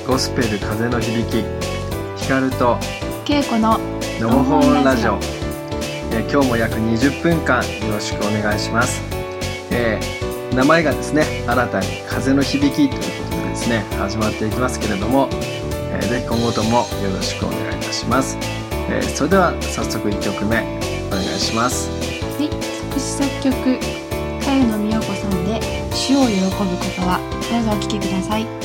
ゴスペル風の響き、光と恵子ののほほんラジオ。今日も約20分間よろしくお願いします。名前がですね、新たに風の響きということでですね、始まっていきますけれども、ぜひ今後ともよろしくお願いいたします。それでは早速1曲目お願いします。 はい、作詞作曲茅野美代子さんで主を喜ぶことは。どうぞお聴きください。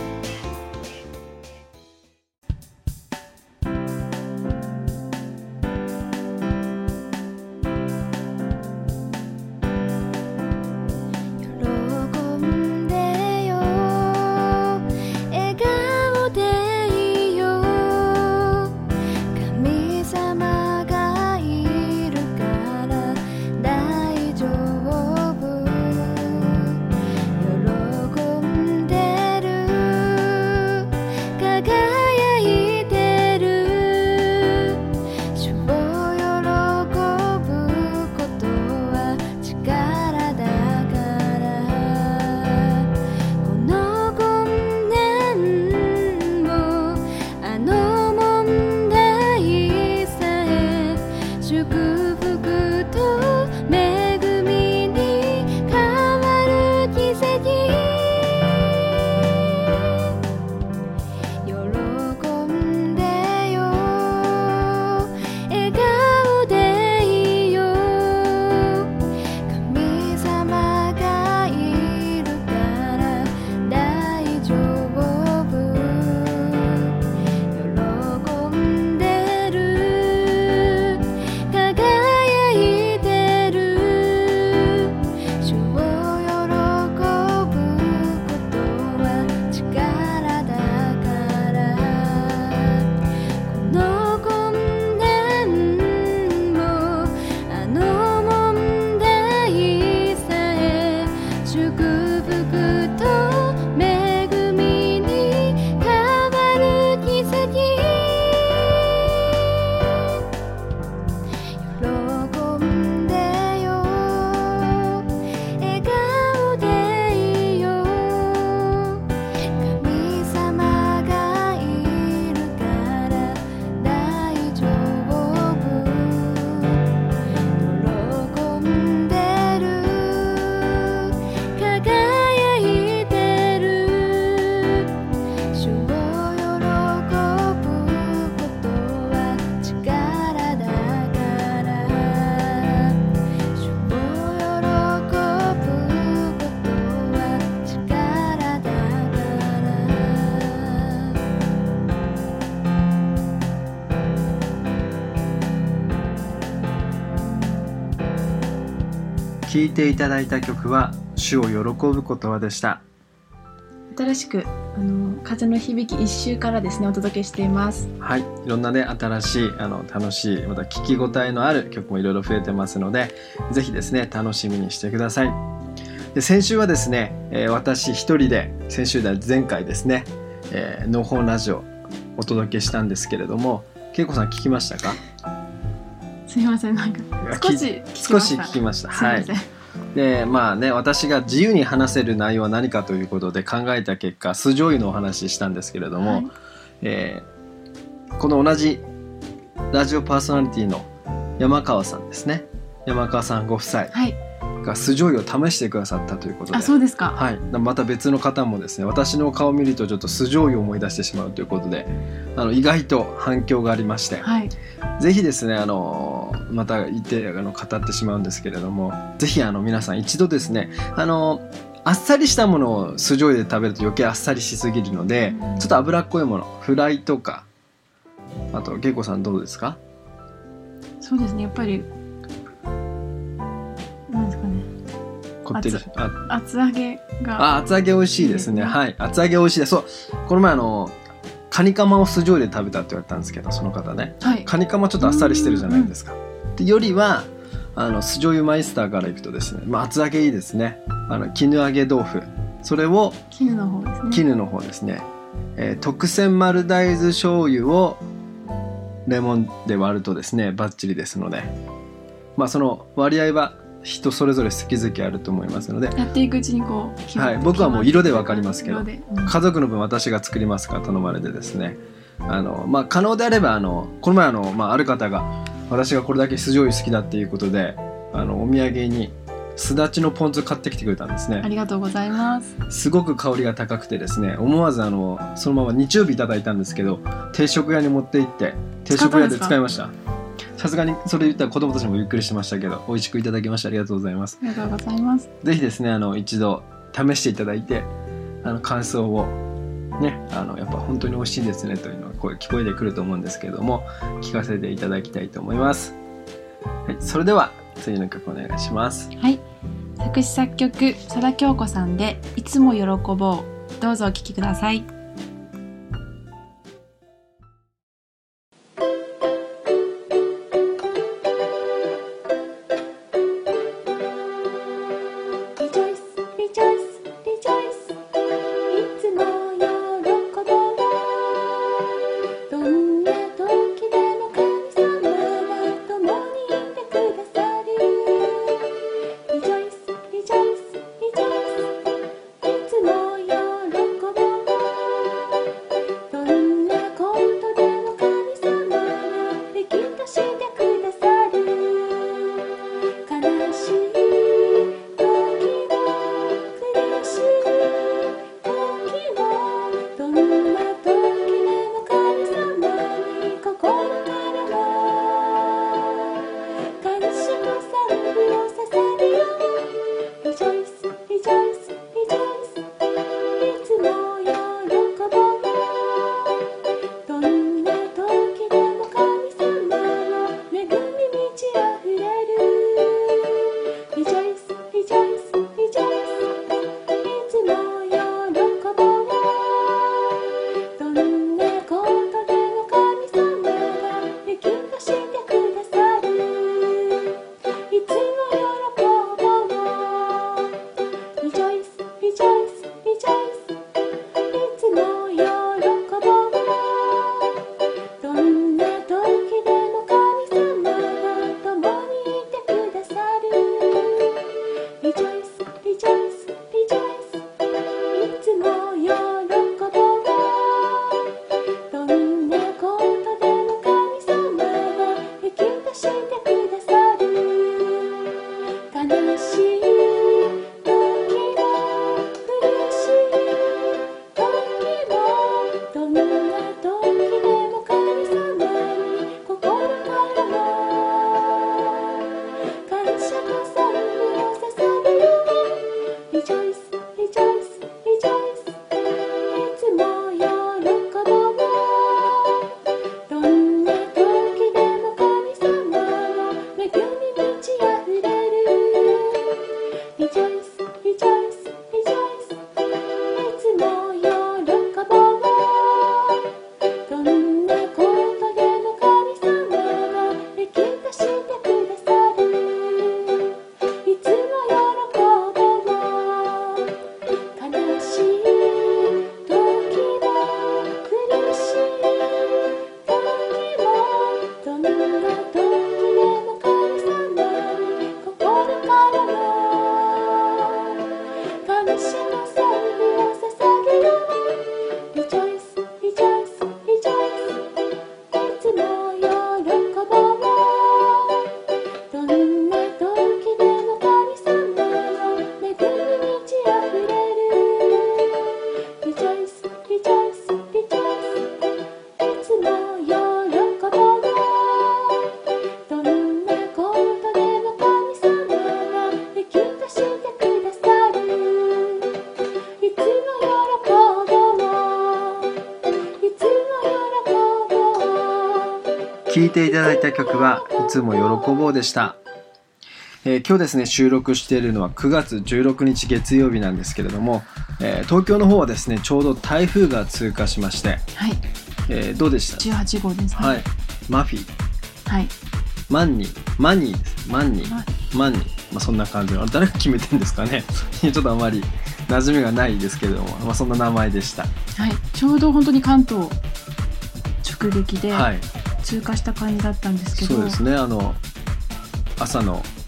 聴いていただいた曲は主を喜ぶことはでした。 新しく風の響き一周からですねお届けしています。 はい、いろんなね新しい楽しいまた聞き応えのある曲もいろいろ増えてますので、ぜひですね楽しみにしてください。で先週はですね、私一人で前回ですね、のほほんラジオお届けしたんですけれども、恵子さん聞きましたか？ すみません、なんか少し聞きました。はい。でまあね、私が自由に話せる内容は何かということで考えた結果、酢醤油のお話したんですけれども、この同じラジオパーソナリティの山川さんですね、山川さんご夫妻が酢醤油を試してくださったということで、 そうですか。 はい、また別の方もですね、私の顔を見るとちょっと酢醤油を思い出してしまうということで、意外と反響がありまして、ぜひですねまた言って語ってしまうんですけれども、ぜひ皆さん一度ですねあっさりしたものを酢醤油で食べると余計あっさりしすぎるので、ちょっと脂っこいもの、フライとか、あと恵子さんどうですか？ そうですね、やっぱりなんですかね、 こってり厚揚げが厚揚げ美味しいですね。はい、厚揚げ美味しいです。そう、この前カニカマを酢醤油で食べたって言われたんですけど、その方ね、カニカマちょっとあっさりしてるじゃないですか。でよりは酢醤油マイスターからいくとですね、厚揚げいいですね。絹揚げ豆腐、それを絹の方ですね。 絹の方ですね、特選丸大豆醤油をレモンで割るとですねバッチリですので、その割合は、 人それぞれ好き好きあると思いますので、 やっていくうちにこう、 はい、僕はもう色で分かりますけど、家族の分私が作りますから頼まれてですね、可能であればこの前ある方が私がこれだけ酢醤油好きだっていうことでお土産にすだちのポン酢買ってきてくれたんですね。 ありがとうございます。 すごく香りが高くてですね、思わずそのまま日曜日いただいたんですけど、定食屋に持って行って定食屋で使いました。さすがにそれ言ったら子供たちもゆっくりしてましたけど、美味しくいただきました。ありがとうございます。 ありがとうございます。 ぜひですね一度試していただいて感想をね、やっぱ本当に美味しいですねというのが聞こえてくると思うんですけれども、聞かせていただきたいと思います。はい、それでは次の曲お願いします。 はい、作詞作曲佐田京子さんでいつも喜ぼう。どうぞお聴きください。 聴いていただいた曲はいつも喜ぼうでした。今日ですね収録しているのは9月16日月曜日なんですけれども、東京の方はですねちょうど台風が通過しまして、 はいどうでした？ 18 号ですね。 はい、マフィ、 はい、 マンニーです。マンニー、そんな感じの、誰が決めてるんですかねちょっとあまり馴染みがないですけれども、そんな名前でした。 はい、ちょうど本当に関東直撃で通過した感じだったんですけど、 そうですね、朝の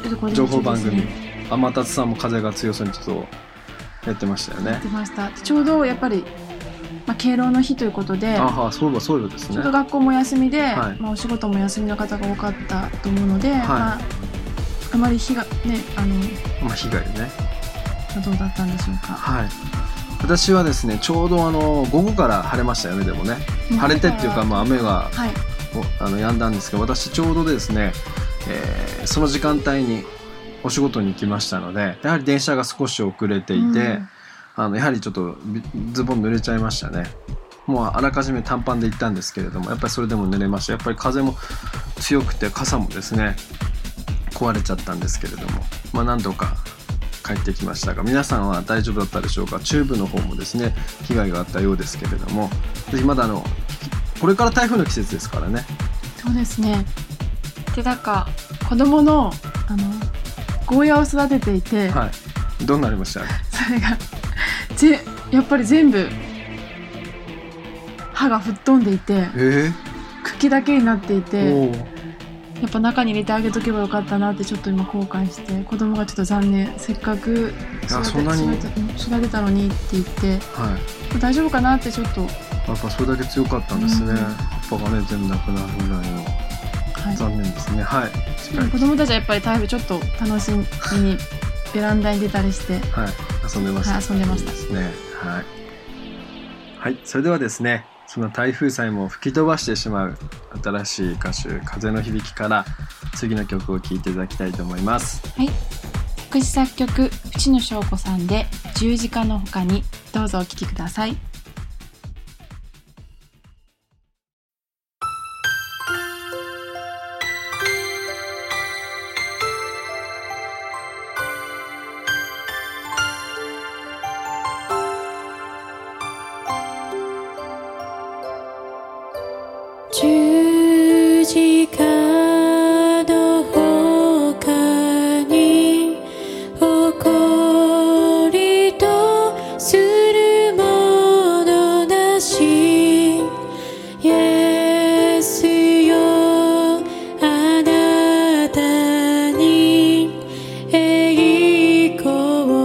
情報番組、天達さんも風が強そうにちょっとやってましたよね。 やってました。ちょうどやっぱり、敬老の日ということで、 そうですね。 ちょうど学校も休みで、お仕事も休みの方が多かったと思うので、あまり被害ね、 被害ね、 どうだったんでしょうか。 私はですね、ちょうど午後から晴れましたよね。でもね、晴れてっていうか、雨が、止んだんですけど、私ちょうどですね、その時間帯にお仕事に行きましたので、やはり電車が少し遅れていて、やはりちょっとズボン濡れちゃいましたね。もうあらかじめ短パンで行ったんですけれども、やっぱりそれでも濡れました。やっぱり風も強くて傘もですね壊れちゃったんですけれども、何とか帰ってきましたが、皆さんは大丈夫だったでしょうか。中部の方もですね被害があったようですけれども、ぜひまだこれから台風の季節ですからね。 そうですね。で、なんか子供のゴーヤを育てていて、 どうなりました？ それがやっぱり全部葉が吹っ飛んでいて、茎だけになっていて、やっぱ中に入れてあげとけばよかったなってちょっと今後悔して、子供がちょっと残念、せっかく育てたのにって言って、大丈夫かなってちょっと。 やっぱそれだけ強かったんですね。葉っぱがね全部なくなるぐらいの、残念ですね。 子供たちはやっぱり台風ちょっと楽しみにベランダに出たりして、 遊んでました。 遊んでましたですね。それではですね、その台風さえも吹き飛ばしてしまう新しい歌手、風の響きから次の曲を聴いていただきたいと思います。 作詞作曲淵野翔子さんで十字架の他に、どうぞお聴きください。 十字架の他に誇りとするものなし、イエスよ、あなたに栄光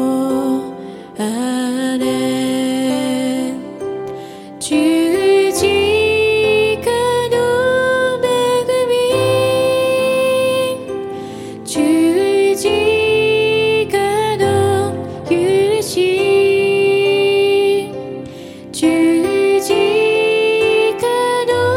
あれ。十字十字架の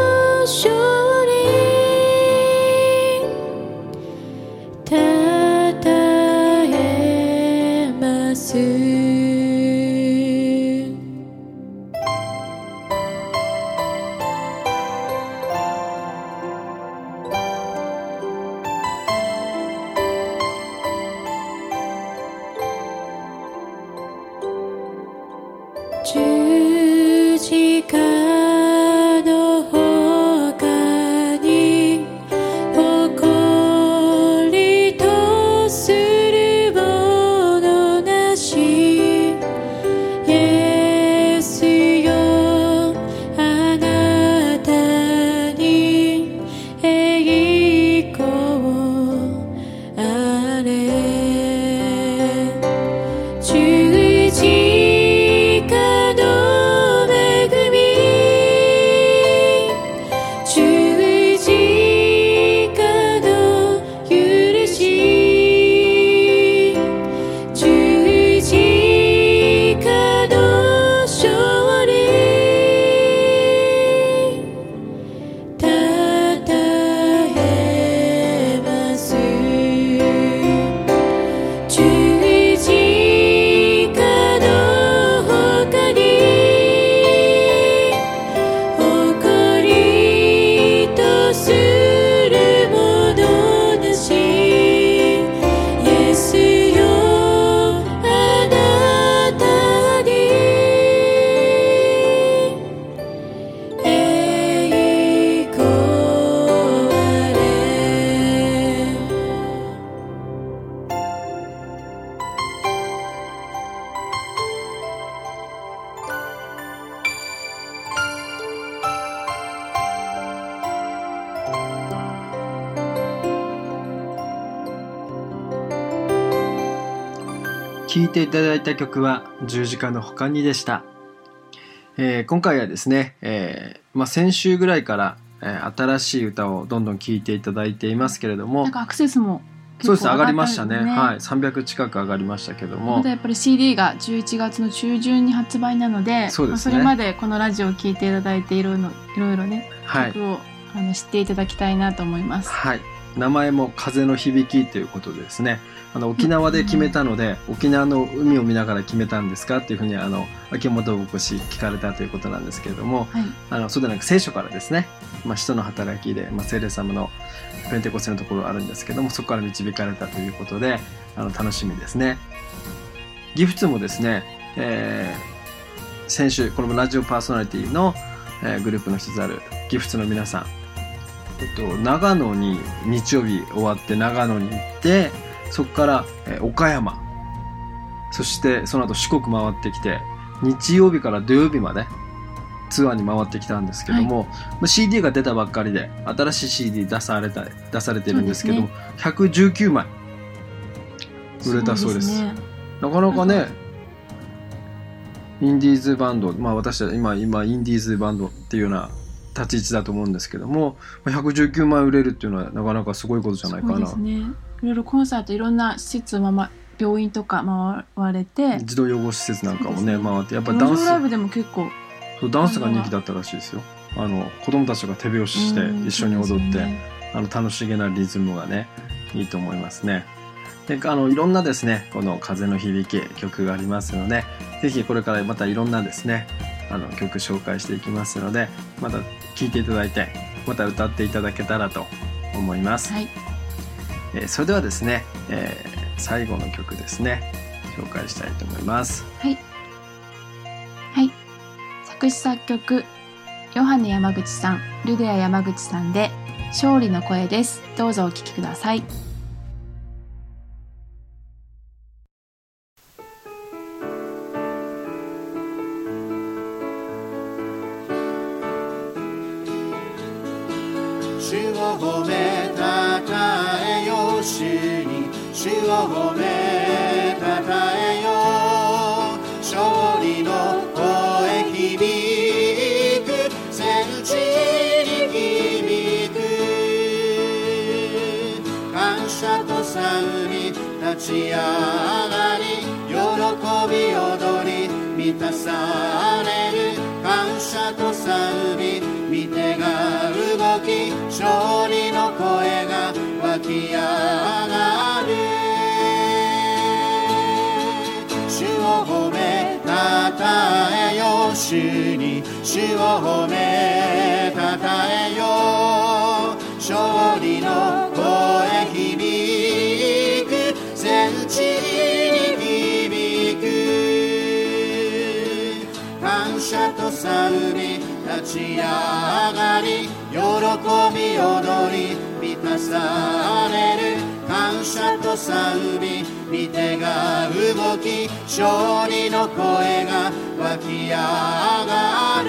聴いていただいた曲は十字架の他にでした。今回はですね、先週ぐらいから、新しい歌をどんどん聴いていただいていますけれども、 なんかアクセスもそうですね、上がりましたね。はい、300近く上がりましたけども、 まだやっぱり CD が11月の中旬に発売なので、そうですね、それまでこのラジオを聴いていただいていろいろね、曲を知っていただきたいなと思います。 はい、名前も風の響きということでですね、沖縄で決めたので、沖縄の海を見ながら決めたんですかっていうふうに秋元牧師聞かれたということなんですけれども、そうでなく聖書からですね、使徒の働きで、聖霊様のペンテコステのところがあるんですけども、そこから導かれたということで楽しみですね。ギフツもですね、先週このラジオパーソナリティの、グループの一つであるギフツの皆さん、長野に日曜日終わって長野に行って、そこから、岡山、そしてその後四国回ってきて、日曜日から土曜日までツアーに回ってきたんですけども、CD が出たばっかりで新しい CD 出されてるんですけども、119枚売れたそうです。なかなかね、インディーズバンド、私たち今インディーズバンドっていうような立ち位置だと思うんですけども、119枚売れるっていうのはなかなかすごいことじゃないかな。 そうですね、いろいろコンサート、いろんな施設を病院とか回れて、 児童養護施設なんかもね回って、やっぱダンスライブでも結構ダンスが人気だったらしいですよ。子供たちが手拍子して一緒に踊って、楽しげなリズムがねいいと思いますね。でいろんなですね、この風の響き曲がありますので、ぜひこれからまたいろんなですね曲紹介していきますので、また聴いていただいて、また歌っていただけたらと思います。それではですね、最後の曲ですね、紹介したいと思います。 はい、作詞作曲ヨハネ山口さん、ルデア山口さんで勝利の声です。どうぞお聴きください。 主を褒めたたえよ、主に主を褒めたたえよ、勝利の声響く、戦地に響く、感謝と賛美立ち上がり、喜び踊り満たされる、感謝と賛美御手が動き、勝利の声が湧き上がる。主を褒めたたえよ、主に主を褒めたたえよ、勝利の声響く、戦地に響く、感謝と賛美立ち上がり、喜び踊り満たされる、感謝と賛美御手が動き、勝利の声が湧き上がる。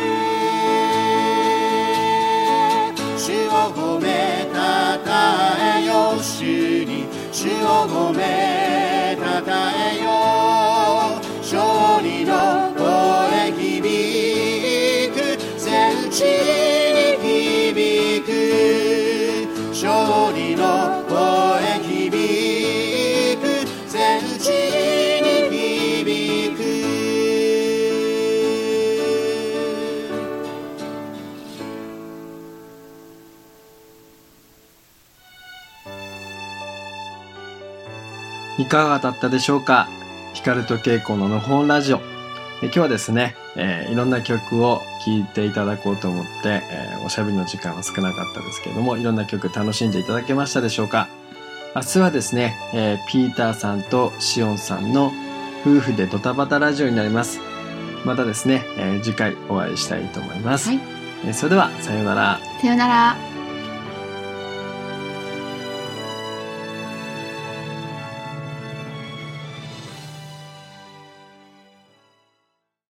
主を褒めたたえよ、主に主を褒めたたえよ、勝利の声響く、戦地に響く、勝利の声響く、戦地に響く。 いかがだったでしょうか。光と恵子ののほんラジオ、今日はですね、いろんな曲を聴いていただこうと思って、おしゃべりの時間は少なかったですけれども、いろんな曲楽しんでいただけましたでしょうか。明日はですね、ピーターさんとシオンさんの夫婦でドタバタラジオになります。またですね、次回お会いしたいと思います。それではさようなら。 さようなら。